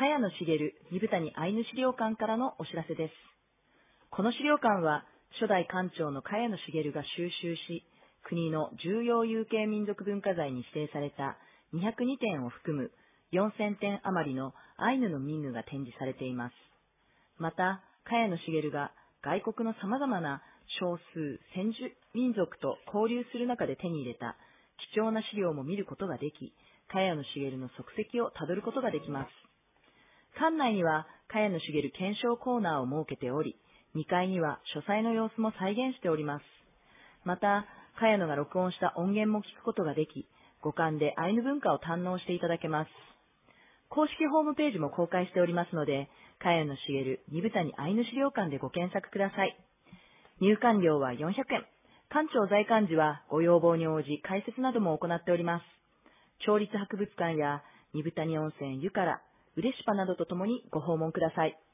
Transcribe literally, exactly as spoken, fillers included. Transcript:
茅野茂二部谷アイヌ資料館からのお知らせです。この資料館は、初代館長の茅野茂が収集し、国の重要有形民族文化財に指定されたにひゃくにてんを含むよんせんてん余りのアイヌの民具が展示されています。また、茅野茂が外国の様々な少数先住民族と交流する中で手に入れた貴重な資料も見ることができ、茅野茂の足跡をたどることができます。館内には茅野茂検証コーナーを設けており、にかいには書斎の様子も再現しております。また、茅野が録音した音源も聞くことができ、五感でアイヌ文化を堪能していただけます。公式ホームページも公開しておりますので、茅野茂二部谷アイヌ資料館でご検索ください。入館料はよんひゃくえん。館長在館時はご要望に応じ解説なども行っております。町立博物館や二部谷温泉湯から、うれしぱなどとともにご訪問ください。